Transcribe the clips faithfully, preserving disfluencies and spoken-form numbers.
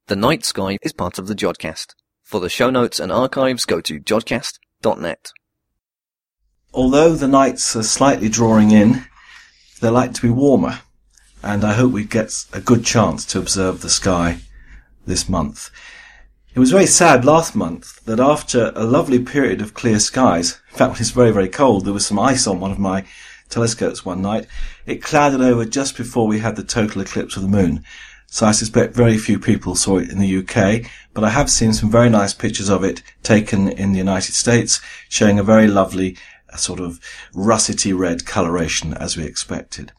The Night Sky is part of the Jodcast. For the show notes and archives, go to jodcast dot net. Although the nights are slightly drawing in, they're like to be warmer, and I hope we get a good chance to observe the sky this month. It was very sad last month that after a lovely period of clear skies, in fact when it's very, very cold, there was some ice on one of my telescopes one night, it clouded over just before we had the total eclipse of the moon. So I suspect very few people saw it in the U K, but I have seen some very nice pictures of it taken in the United States, showing a very lovely a sort of russety red coloration as we expected.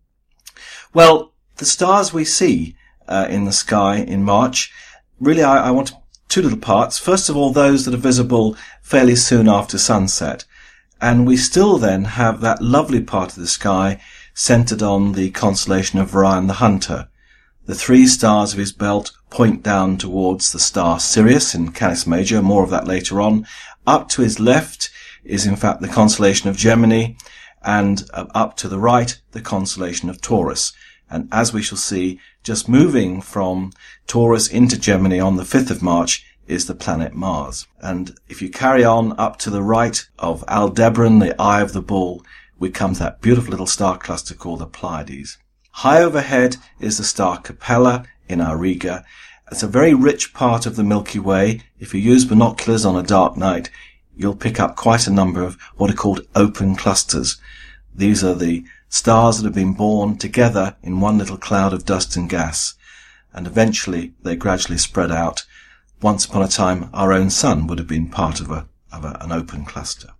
Well, the stars we see uh, in the sky in March, really I, I want two little parts. First of all, those that are visible fairly soon after sunset. And we still then have that lovely part of the sky centered on the constellation of Orion the Hunter. The three stars of his belt point down towards the star Sirius in Canis Major, more of that later on. Up to his left is in fact the constellation of Gemini, and uh, up to the right the constellation of Taurus. And as we shall see, just moving from Taurus into Gemini on the fifth of March is the planet Mars. And if you carry on up to the right of Aldebaran, the Eye of the Bull, we come to that beautiful little star cluster called the Pleiades. High overhead is the star Capella in Auriga. It's a very rich part of the Milky Way. If you use binoculars on a dark night, you'll pick up quite a number of what are called open clusters. These are the stars that have been born together in one little cloud of dust and gas, and eventually they gradually spread out. Once upon a time, our own sun would have been part of, a, of a, an open cluster.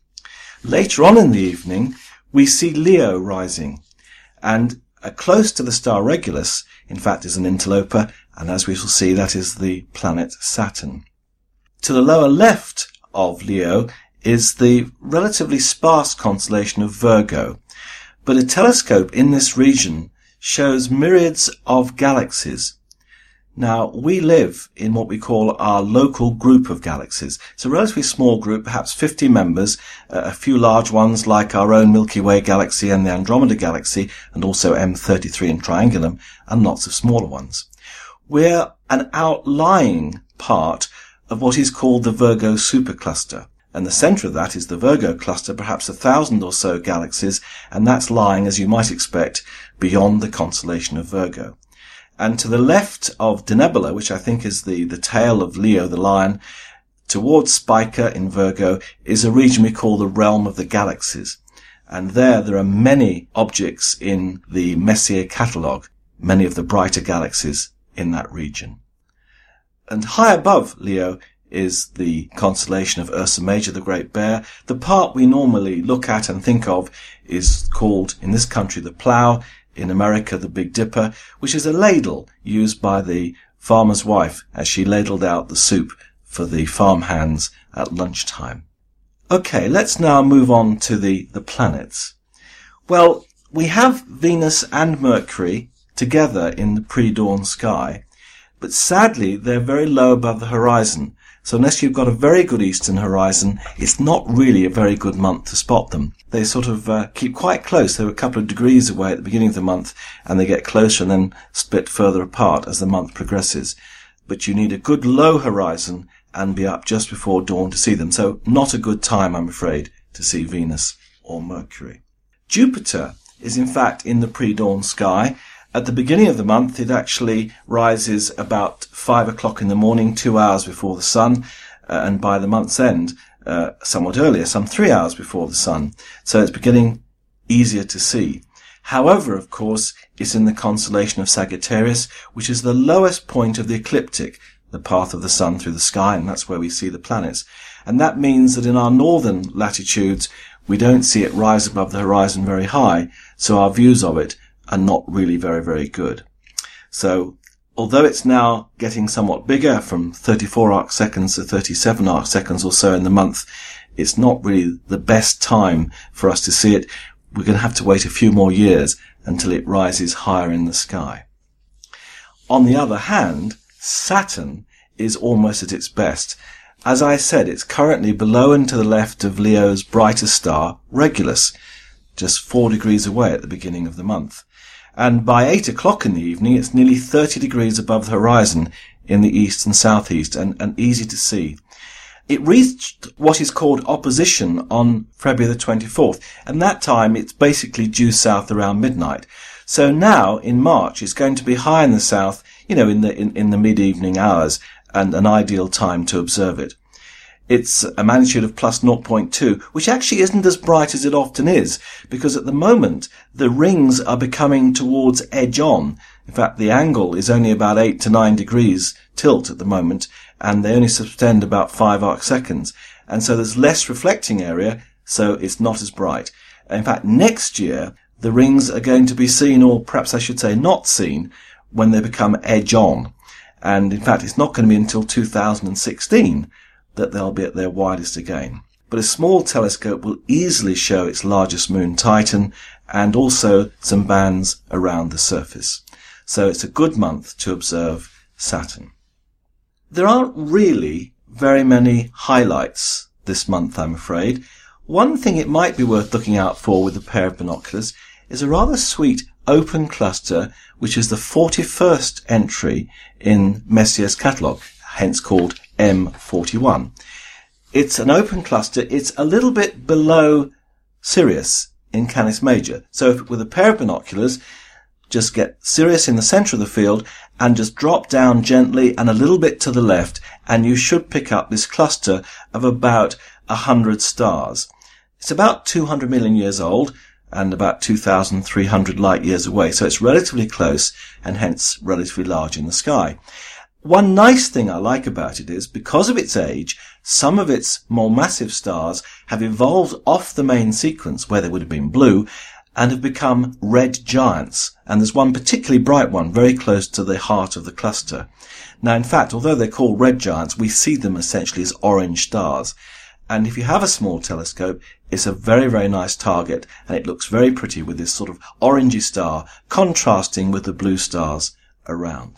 Later on in the evening, we see Leo rising, and uh, close to the star Regulus, in fact, is an interloper, and as we shall see, that is the planet Saturn. To the lower left of Leo is the relatively sparse constellation of Virgo, but a telescope in this region shows myriads of galaxies. Now, we live in what we call our local group of galaxies. It's a relatively small group, perhaps fifty members, uh, a few large ones like our own Milky Way galaxy and the Andromeda galaxy, and also M thirty-three and Triangulum, and lots of smaller ones. We're an outlying part of what is called the Virgo supercluster. And the centre of that is the Virgo cluster, perhaps a thousand or so galaxies, and that's lying, as you might expect, beyond the constellation of Virgo. And to the left of Denebola, which I think is the, the tail of Leo the Lion, towards Spica in Virgo, is a region we call the realm of the galaxies. And there, there are many objects in the Messier catalogue, many of the brighter galaxies in that region. And high above Leo is the constellation of Ursa Major, the Great Bear. The part we normally look at and think of is called, in this country, the Plough, in America, the Big Dipper, which is a ladle used by the farmer's wife as she ladled out the soup for the farm hands at lunchtime. Okay, let's now move on to the, the planets. Well, we have Venus and Mercury together in the pre-dawn sky, but sadly they're very low above the horizon. So unless you've got a very good eastern horizon, it's not really a very good month to spot them. They sort of uh, keep quite close. They're a couple of degrees away at the beginning of the month, and they get closer and then split further apart as the month progresses. But you need a good low horizon and be up just before dawn to see them. So not a good time, I'm afraid, to see Venus or Mercury. Jupiter is in fact in the pre-dawn sky. At the beginning of the month, it actually rises about five o'clock in the morning, two hours before the sun, uh, and by the month's end, uh, somewhat earlier, some three hours before the sun. So it's beginning easier to see. However, of course, it's in the constellation of Sagittarius, which is the lowest point of the ecliptic, the path of the sun through the sky, and that's where we see the planets. And that means that in our northern latitudes, we don't see it rise above the horizon very high, so our views of it are not really very, very good. So, although it's now getting somewhat bigger from thirty-four arc seconds to thirty-seven arc seconds or so in the month, it's not really the best time for us to see it. We're going to have to wait a few more years until it rises higher in the sky. On the other hand, Saturn is almost at its best. As I said, it's currently below and to the left of Leo's brightest star, Regulus, just four degrees away at the beginning of the month. And by eight o'clock in the evening, it's nearly thirty degrees above the horizon in the east and southeast, and, and easy to see. It reached what is called opposition on February the twenty-fourth, and that time it's basically due south around midnight. So now, in March, it's going to be high in the south, you know, in the in, in the mid-evening hours, and an ideal time to observe it. It's a magnitude of plus zero point two, which actually isn't as bright as it often is, because at the moment, the rings are becoming towards edge-on. In fact, the angle is only about eight to nine degrees tilt at the moment, and they only subtend about five arc seconds. And so there's less reflecting area, so it's not as bright. In fact, next year, the rings are going to be seen, or perhaps I should say not seen, when they become edge-on. And in fact, it's not going to be until two thousand sixteen that they'll be at their widest again. But a small telescope will easily show its largest moon, Titan, and also some bands around the surface. So it's a good month to observe Saturn. There aren't really very many highlights this month, I'm afraid. One thing it might be worth looking out for with a pair of binoculars is a rather sweet open cluster, which is the forty-first entry in Messier's catalogue, hence called M forty-one. It's an open cluster. It's a little bit below Sirius in Canis Major. So if, with a pair of binoculars, just get Sirius in the centre of the field and just drop down gently and a little bit to the left, and you should pick up this cluster of about a hundred stars. It's about two hundred million years old and about two thousand three hundred light years away, so it's relatively close and hence relatively large in the sky. One nice thing I like about it is, because of its age, some of its more massive stars have evolved off the main sequence, where they would have been blue, and have become red giants. And there's one particularly bright one, very close to the heart of the cluster. Now, in fact, although they're called red giants, we see them essentially as orange stars. And if you have a small telescope, it's a very, very nice target, and it looks very pretty with this sort of orangey star contrasting with the blue stars around.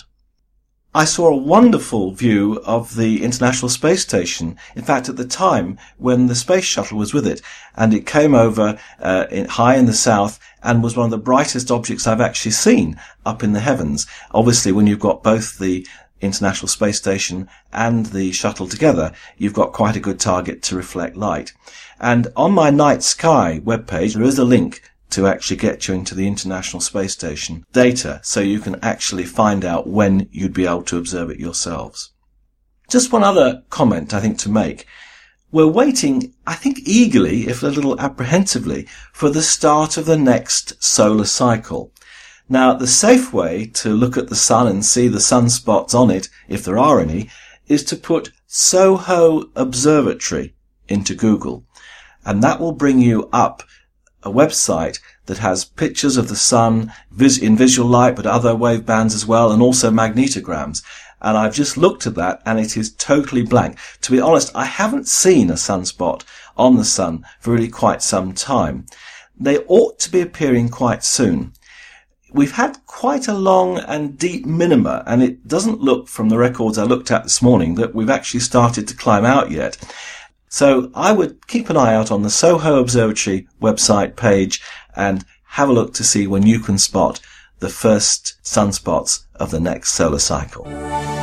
I saw a wonderful view of the International Space Station, in fact, at the time when the Space Shuttle was with it, and it came over uh, in, high in the south and was one of the brightest objects I've actually seen up in the heavens. Obviously, when you've got both the International Space Station and the shuttle together, you've got quite a good target to reflect light. And on my Night Sky webpage, there is a link to actually get you into the International Space Station data, so you can actually find out when you'd be able to observe it yourselves. Just one other comment I think to make. We're waiting, I think eagerly, if a little apprehensively, for the start of the next solar cycle. Now, the safe way to look at the sun and see the sunspots on it, if there are any, is to put Soho Observatory into Google. And that will bring you up a website that has pictures of the sun vis- in visual light, but other wave bands as well, and also magnetograms. And I've just looked at that, and it is totally blank. To be honest, I haven't seen a sunspot on the sun for really quite some time. They ought to be appearing quite soon. We've had quite a long and deep minima, and it doesn't look, from the records I looked at this morning, that we've actually started to climb out yet. So I would keep an eye out on the Soho Observatory website page and have a look to see when you can spot the first sunspots of the next solar cycle.